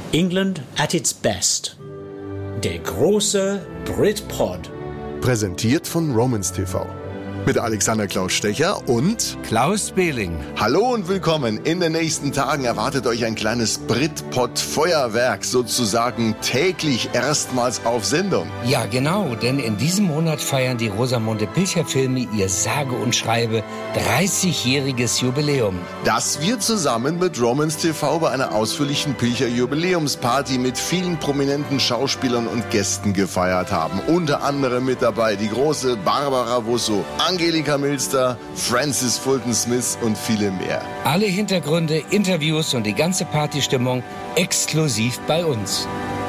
England at its best. Der große Britpod. Präsentiert von Romans TV. Mit Alexander Klaus Stecher und Klaus Behling. Hallo und willkommen. In den nächsten Tagen erwartet euch ein kleines Britpod-Feuerwerk, sozusagen täglich erstmals auf Sendung. Ja, genau, denn in diesem Monat feiern die Rosamunde Pilcher-Filme ihr sage und schreibe 30-jähriges Jubiläum. Das wir zusammen mit Romans TV bei einer ausführlichen Pilcher-Jubiläumsparty mit vielen prominenten Schauspielern und Gästen gefeiert haben. Unter anderem mit dabei die große Barbara Wusso, Angelika Milster, Francis Fulton Smith und viele mehr. Alle Hintergründe, Interviews und die ganze Partystimmung exklusiv bei uns.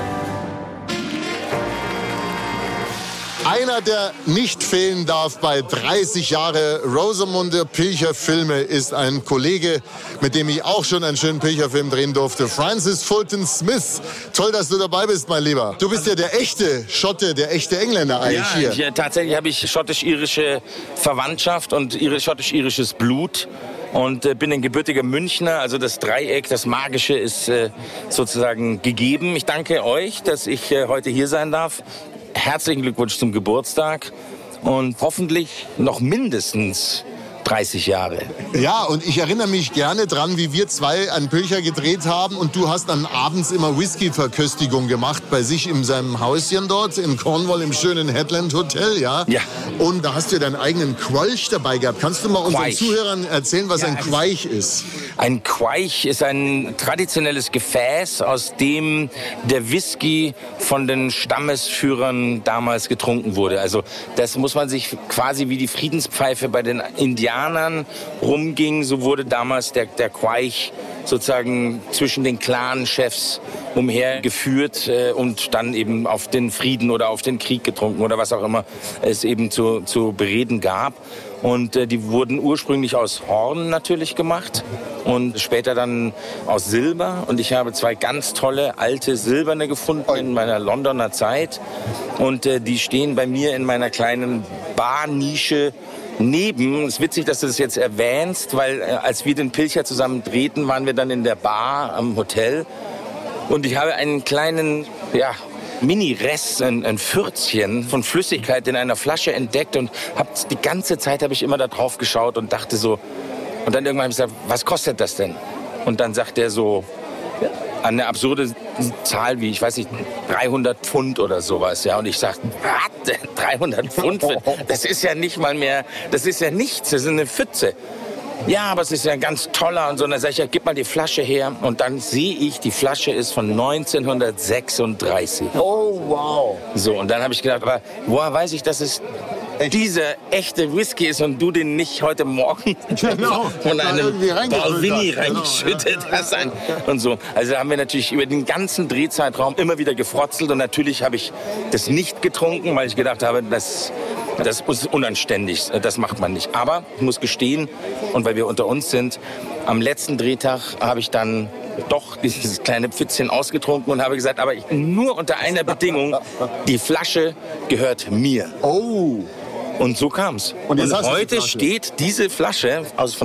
Einer, der nicht fehlen darf bei 30 Jahre Rosamunde Pilcher-Filme, ist ein Kollege, mit dem ich auch schon einen schönen Pilcher-Film drehen durfte. Francis Fulton Smith. Toll, dass du dabei bist, mein Lieber. Du bist ja der echte Schotte, der echte Engländer eigentlich hier. Tatsächlich habe ich schottisch-irische Verwandtschaft und schottisch-irisches Blut. Und bin ein gebürtiger Münchner, also das Dreieck, das Magische ist sozusagen gegeben. Ich danke euch, dass ich heute hier sein darf. Herzlichen Glückwunsch zum Geburtstag und hoffentlich noch mindestens 30 Jahre. Ja, und ich erinnere mich gerne dran, wie wir zwei einen Pilcher gedreht haben und du hast dann abends immer Whisky-Verköstigung gemacht bei sich in seinem Häuschen dort in Cornwall im schönen Headland Hotel, ja? Ja. Und da hast du deinen eigenen Quaich dabei gehabt. Kannst du mal unseren Quaich. Zuhörern erzählen, was ein Quaich ist? Ein Quaich ist ein traditionelles Gefäß, aus dem der Whisky von den Stammesführern damals getrunken wurde. Also das muss man sich quasi wie die Friedenspfeife bei den Indianern rumging. So wurde damals der Quaich sozusagen zwischen den Clan-Chefs umhergeführt und dann eben auf den Frieden oder auf den Krieg getrunken oder was auch immer es eben zu bereden gab. Und die wurden ursprünglich aus Horn natürlich gemacht und später dann aus Silber. Und ich habe zwei ganz tolle alte silberne gefunden in meiner Londoner Zeit. Und die stehen bei mir in meiner kleinen Barnische neben. Es ist witzig, dass du das jetzt erwähnst, weil als wir den Pilcher zusammen drehten, waren wir dann in der Bar am Hotel. Und ich habe einen kleinen, Mini-Rest, ein Fürzchen von Flüssigkeit in einer Flasche entdeckt und die ganze Zeit habe ich immer da drauf geschaut und dachte so, und dann irgendwann habe ich gesagt, was kostet das denn? Und dann sagt er so, eine absurde Zahl wie, ich weiß nicht, 300 Pfund oder sowas, ja. Und ich sag, was? 300 Pfund? Das ist ja nicht mal mehr, das ist ja nichts, das ist eine Pfütze. Ja, aber es ist ja ein ganz toller und so. Und dann sag ich, ja, gib mal die Flasche her. Und dann sehe ich, die Flasche ist von 1936. Oh, wow. So, und dann habe ich gedacht, aber woher weiß ich, dass es dieser echte Whisky ist und du den nicht heute Morgen von einem Balvenie reingeschüttet hast. Und so. Also haben wir natürlich über den ganzen Drehzeitraum immer wieder gefrotzelt. Und natürlich habe ich das nicht getrunken, weil ich gedacht habe, das ist unanständig, das macht man nicht. Aber ich muss gestehen, und weil wir unter uns sind, am letzten Drehtag habe ich dann doch dieses kleine Pfützchen ausgetrunken und habe gesagt, aber nur unter einer Bedingung, die Flasche gehört mir. Oh. Und so kam's. Und heute steht diese Flasche von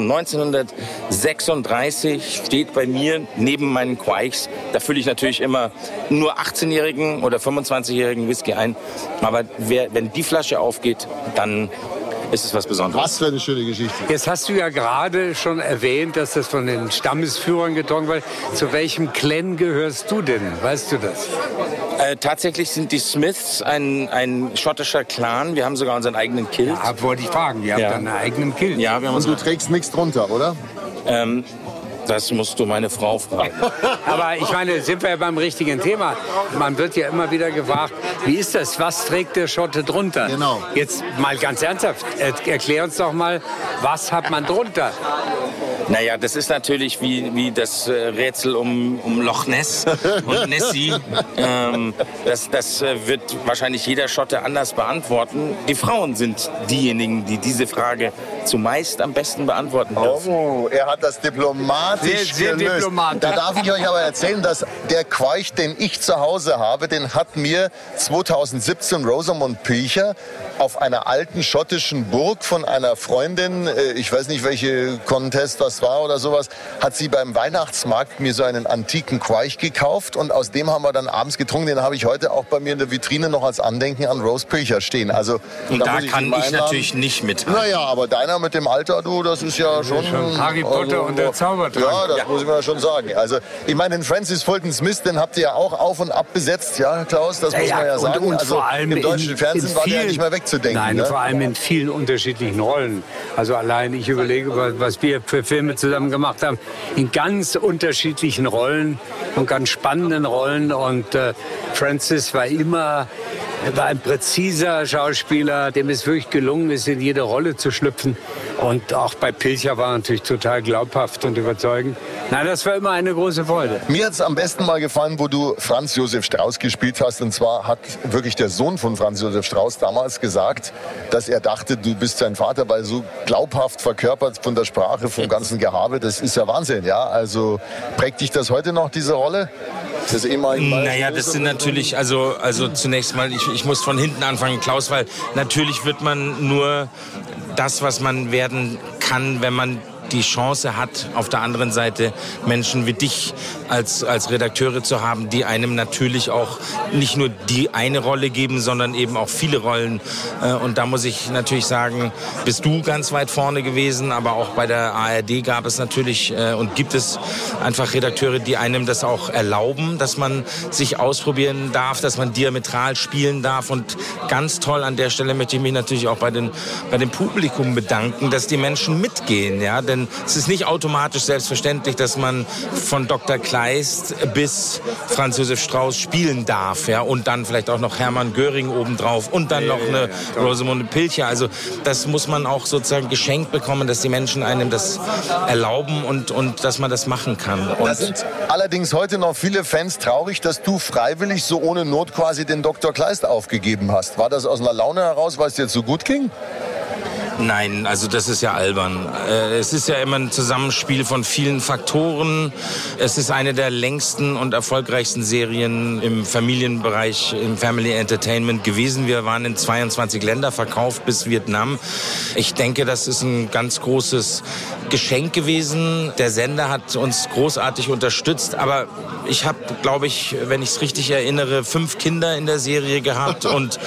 1936 steht bei mir neben meinen Quaichs. Da fülle ich natürlich immer nur 18-jährigen oder 25-jährigen Whisky ein. Aber wenn die Flasche aufgeht, dann ist es was Besonderes. Was für eine schöne Geschichte. Jetzt hast du ja gerade schon erwähnt, dass das von den Stammesführern getrunken wird. Zu welchem Clan gehörst du denn? Weißt du das? Tatsächlich sind die Smiths ein schottischer Clan. Wir haben sogar unseren eigenen Kilt. Ja, wollte ich fragen. Ihr habt einen eigenen Kilt. Ja, wir haben Und du trägst nichts drunter, oder? Das musst du meine Frau fragen. Aber ich meine, sind wir ja beim richtigen Thema. Man wird ja immer wieder gefragt, wie ist das? Was trägt der Schotte drunter? Genau. Jetzt mal ganz ernsthaft, erklär uns doch mal, was hat man drunter? Naja, das ist natürlich wie das Rätsel um Loch Ness und Nessie. Das wird wahrscheinlich jeder Schotte anders beantworten. Die Frauen sind diejenigen, die diese Frage zumeist am besten beantworten dürfen. Oh, er hat das diplomatisch sehr gelöst. diplomatisch. Da darf ich euch aber erzählen, dass der Quarch, den ich zu Hause habe, den hat mir 2017 Rosamund Pilcher auf einer alten schottischen Burg von einer Freundin, ich weiß nicht, welche Contest das war oder sowas, hat sie beim Weihnachtsmarkt mir so einen antiken Quarch gekauft und aus dem haben wir dann abends getrunken. Den habe ich heute auch bei mir in der Vitrine noch als Andenken an Rose Pilcher stehen. Also, und da kann ich natürlich nicht mit. Naja, aber deiner mit dem Alter, du, das ist ja schon Harry Potter und der Zaubertrank. Ja, das muss ich mir schon sagen. Also, ich meine, den Francis Fulton Smith, den habt ihr ja auch auf und ab besetzt, ja, Klaus, das muss man ja sagen. Und also, vor allem im deutschen Fernsehen war der ja nicht mehr wegzudenken. Nein, ne? vor allem in vielen unterschiedlichen Rollen. Also allein, ich überlege, was wir für Filme zusammen gemacht haben, in ganz unterschiedlichen Rollen und ganz spannenden Rollen. Und Francis war ein präziser Schauspieler, dem es wirklich gelungen ist, in jede Rolle zu schlüpfen. Und auch bei Pilcher war natürlich total glaubhaft und überzeugend. Nein, das war immer eine große Freude. Mir hat es am besten mal gefallen, wo du Franz Josef Strauß gespielt hast. Und zwar hat wirklich der Sohn von Franz Josef Strauß damals gesagt, dass er dachte, du bist sein Vater, weil so glaubhaft verkörpert von der Sprache, vom ganzen Gehabe. Das ist ja Wahnsinn, ja. Also prägt dich das heute noch, diese Rolle? Naja, das sind natürlich, also zunächst mal, ich muss von hinten anfangen, Klaus, weil natürlich wird man nur das, was man werden kann, wenn man die Chance hat, auf der anderen Seite Menschen wie dich als Redakteure zu haben, die einem natürlich auch nicht nur die eine Rolle geben, sondern eben auch viele Rollen. Und da muss ich natürlich sagen, bist du ganz weit vorne gewesen, aber auch bei der ARD gab es natürlich und gibt es einfach Redakteure, die einem das auch erlauben, dass man sich ausprobieren darf, dass man diametral spielen darf. Und ganz toll an der Stelle möchte ich mich natürlich auch bei dem Publikum bedanken, dass die Menschen mitgehen, ja, denn es ist nicht automatisch selbstverständlich, dass man von Dr. Kleist bis Franz Josef Strauß spielen darf, ja, und dann vielleicht auch noch Hermann Göring obendrauf und dann noch eine Rosamunde Pilcher. Also das muss man auch sozusagen geschenkt bekommen, dass die Menschen einem das erlauben und dass man das machen kann. Und da sind allerdings heute noch viele Fans traurig, dass du freiwillig so ohne Not quasi den Dr. Kleist aufgegeben hast. War das aus einer Laune heraus, weil es dir jetzt so gut ging? Nein, also das ist ja albern. Es ist ja immer ein Zusammenspiel von vielen Faktoren. Es ist eine der längsten und erfolgreichsten Serien im Familienbereich, im Family Entertainment gewesen. Wir waren in 22 Länder verkauft bis Vietnam. Ich denke, das ist ein ganz großes Geschenk gewesen. Der Sender hat uns großartig unterstützt, aber ich habe, glaube ich, wenn ich es richtig erinnere, 5 Kinder in der Serie gehabt und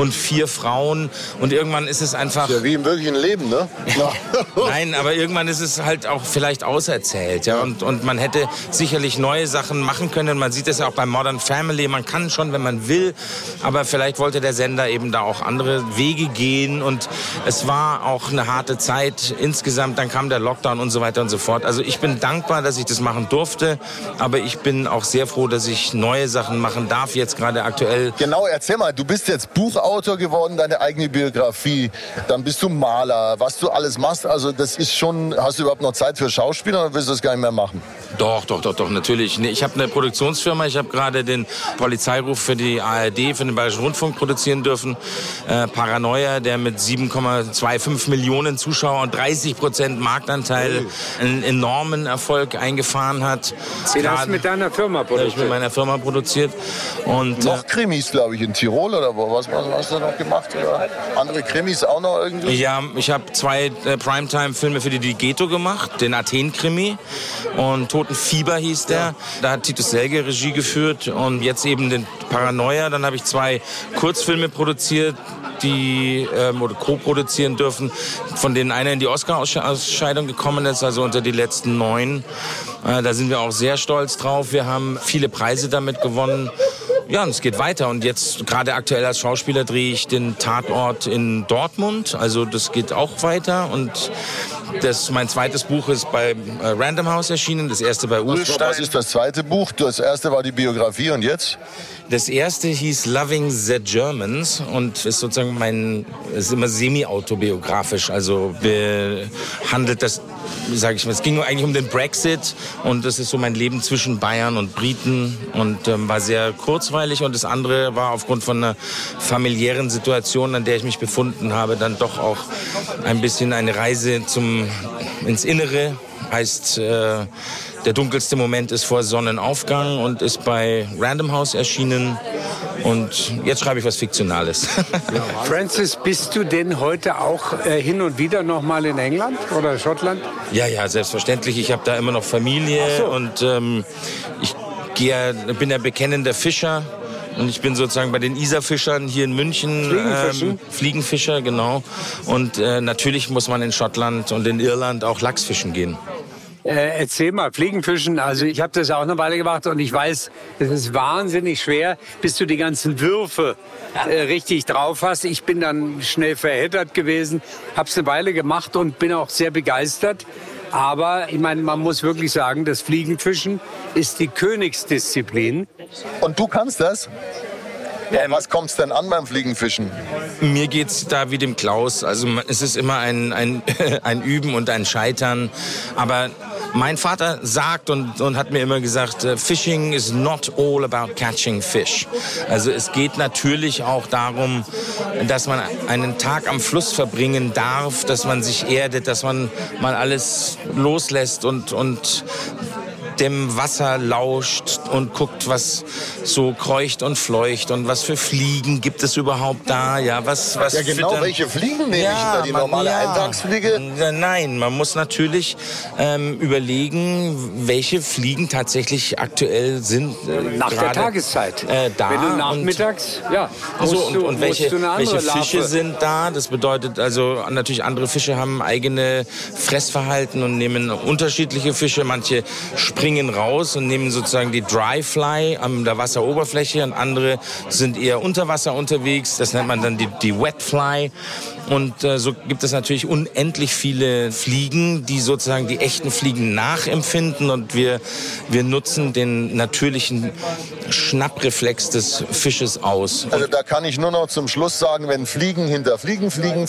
4 Frauen. Und irgendwann ist es einfach... Ja, wie im wirklichen Leben, ne? Ja. Nein, aber irgendwann ist es halt auch vielleicht auserzählt. Ja? Und man hätte sicherlich neue Sachen machen können. Man sieht es ja auch bei Modern Family. Man kann schon, wenn man will. Aber vielleicht wollte der Sender eben da auch andere Wege gehen. Und es war auch eine harte Zeit insgesamt. Dann kam der Lockdown und so weiter und so fort. Also ich bin dankbar, dass ich das machen durfte. Aber ich bin auch sehr froh, dass ich neue Sachen machen darf, jetzt gerade aktuell. Genau, erzähl mal, du bist jetzt Buchautor geworden, deine eigene Biografie. Dann bist du Maler, was du alles machst. Also das ist schon, hast du überhaupt noch Zeit für Schauspieler oder willst du das gar nicht mehr machen? Doch, natürlich. Nee, ich habe eine Produktionsfirma. Ich habe gerade den Polizeiruf für die ARD, für den Bayerischen Rundfunk produzieren dürfen. Paranoia, der mit 7,25 Millionen Zuschauer und 30% Marktanteil einen enormen Erfolg eingefahren hat. Den hast du mit deiner Firma produziert? Ich mit meiner Firma produziert. Und noch Krimis, glaube ich, in Tirol oder wo? Was hast du noch gemacht? Oder andere Krimis auch noch irgendwie? Ja, ich habe 2 Primetime-Filme für die Ghetto gemacht. Den Athen-Krimi und Totenfieber hieß der. Ja. Da hat Titus Selge Regie geführt und jetzt eben den Paranoia. Dann habe ich 2 Kurzfilme produziert, die oder co-produzieren dürfen, von denen einer in die Oscar-Ausscheidung gekommen ist, also unter die letzten 9. Da sind wir auch sehr stolz drauf. Wir haben viele Preise damit gewonnen. Ja, und es geht weiter. Und jetzt gerade aktuell als Schauspieler drehe ich den Tatort in Dortmund. Also das geht auch weiter. Und mein zweites Buch ist bei Random House erschienen, das erste bei Uhlstein. Was ist das zweite Buch? Das erste war die Biografie und jetzt? Das erste hieß Loving the Germans und ist sozusagen ist immer semi-autobiografisch. Also behandelt das sage ich mal, es ging eigentlich um den Brexit und das ist so mein Leben zwischen Bayern und Briten und war sehr kurzweilig und das andere war aufgrund von einer familiären Situation, an der ich mich befunden habe, dann doch auch ein bisschen eine Reise ins Innere, heißt der dunkelste Moment ist vor Sonnenaufgang und ist bei Random House erschienen. Und jetzt schreibe ich was Fiktionales. Francis, bist du denn heute auch hin und wieder noch mal in England oder Schottland? Ja, selbstverständlich. Ich habe da immer noch Familie und ich bin ja bekennender Fischer. Und ich bin sozusagen bei den Isarfischern hier in München. Fliegenfischer, genau. Und natürlich muss man in Schottland und in Irland auch Lachsfischen gehen. Erzähl mal, Fliegenfischen, also ich habe das auch eine Weile gemacht und ich weiß, es ist wahnsinnig schwer, bis du die ganzen Würfe richtig drauf hast. Ich bin dann schnell verheddert gewesen, habe es eine Weile gemacht und bin auch sehr begeistert. Aber ich meine, man muss wirklich sagen, das Fliegenfischen ist die Königsdisziplin. Und du kannst das? Was kommt's denn an beim Fliegenfischen? Mir geht's da wie dem Klaus. Also es ist immer ein Üben und ein Scheitern. Aber mein Vater sagt und hat mir immer gesagt, Fishing is not all about catching fish. Also es geht natürlich auch darum, dass man einen Tag am Fluss verbringen darf, dass man sich erdet, dass man mal alles loslässt und dem Wasser lauscht und guckt, was so kreucht und fleucht und was für Fliegen gibt es überhaupt da, was ja genau, füttern. Welche Fliegen nehme ich da, die normale Eintagsfliege? Nein, man muss natürlich überlegen, welche Fliegen tatsächlich aktuell sind. Nach der Tageszeit. Da. Wenn du nachmittags, und welche Fische sind da? Das bedeutet also natürlich andere Fische haben eigene Fressverhalten und nehmen unterschiedliche Fische. Manche springen raus und nehmen sozusagen die Dry Fly an der Wasseroberfläche und andere sind eher unter Wasser unterwegs. Das nennt man dann die Wet Fly. Und so gibt es natürlich unendlich viele Fliegen, die sozusagen die echten Fliegen nachempfinden und wir nutzen den natürlichen Schnappreflex des Fisches aus. Also da kann ich nur noch zum Schluss sagen, wenn Fliegen hinter Fliegen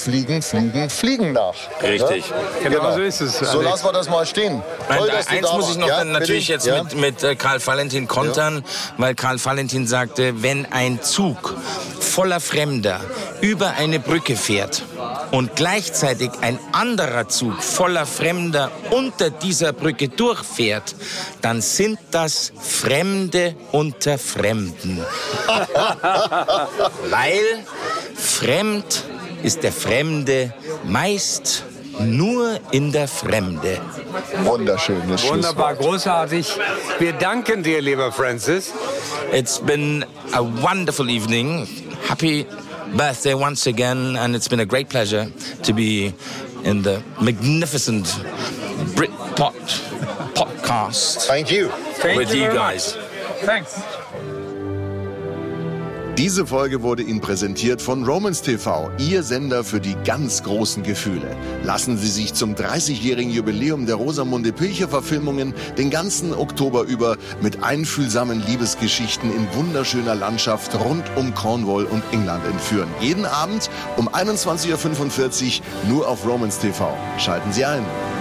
nach. Richtig. Ja? Genau so ist es. So lassen wir das mal stehen. Toll, eins muss ich noch dann natürlich jetzt mit Karl Valentin kontern, weil Karl Valentin sagte, wenn ein Zug voller Fremder über eine Brücke fährt und gleichzeitig ein anderer Zug voller Fremder unter dieser Brücke durchfährt, dann sind das Fremde unter Fremden. Weil fremd ist der Fremde meist nur in der Fremde. Wunderschönes Schlusswort. Wunderbar, großartig. Wir danken dir, lieber Francis. It's been a wonderful evening. Happy birthday once again, and it's been a great pleasure to be in the magnificent Britpod podcast. Thank you. With you guys. Thanks. Diese Folge wurde Ihnen präsentiert von Romance TV, Ihr Sender für die ganz großen Gefühle. Lassen Sie sich zum 30-jährigen Jubiläum der Rosamunde Pilcher-Verfilmungen den ganzen Oktober über mit einfühlsamen Liebesgeschichten in wunderschöner Landschaft rund um Cornwall und England entführen. Jeden Abend um 21:45 Uhr nur auf Romance TV. Schalten Sie ein.